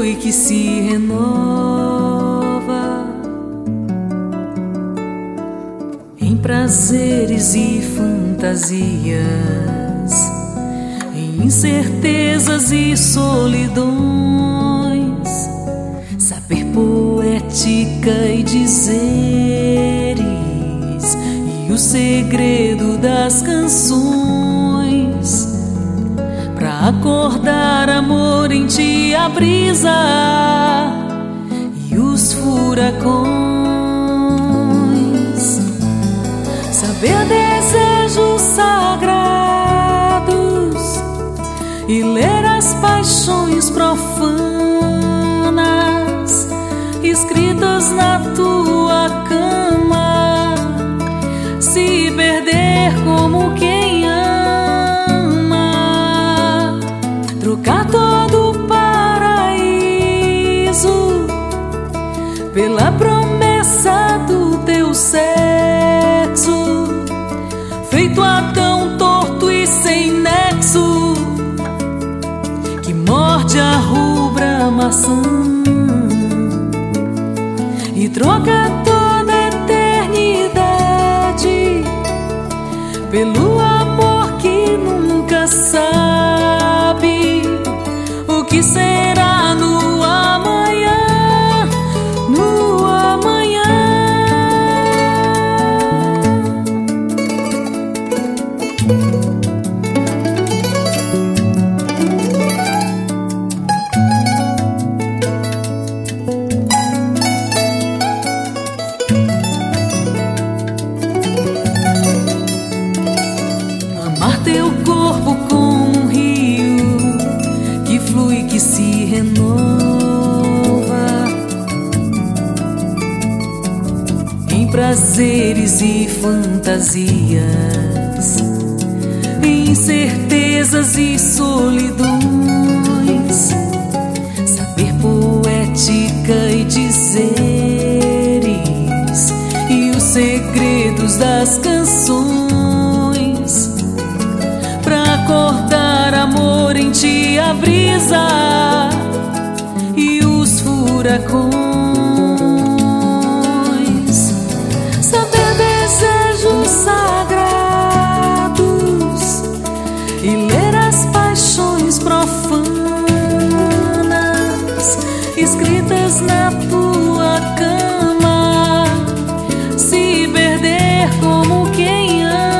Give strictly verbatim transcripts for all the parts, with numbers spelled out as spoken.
flui que se renova em prazeres e fantasias, em incertezas e solidões, saber poética e dizeres, e o segredo das canções, pra acordar amor em ti a brisa e os furacões, saber desejos sagrados e ler as paixões profanas escritas na tua cama, se perder como quem ama, trocar todo o paraíso pela promessa do teu sexo, feito Adão torto e sem nexo, que morde a rubra maçã e troca toda a eternidade pelo amor que nunca sabe o que será no amanhã, no amanhã. Teu corpo como um rio que flui, que se renova em prazeres e fantasias, em incertezas e solidões, saber poética e dizeres, e os segredos das canções, acordar amor em ti a brisa e os furacões, saber desejos sagrados e ler as paixões profanas escritas na tua cama, se perder como quem ama,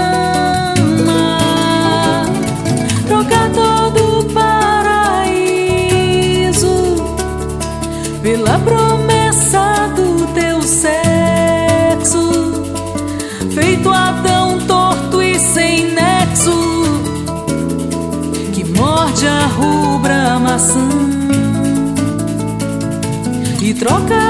pela promessa do teu sexo, feito Adão torto e sem nexo, que morde a rubra maçã e troca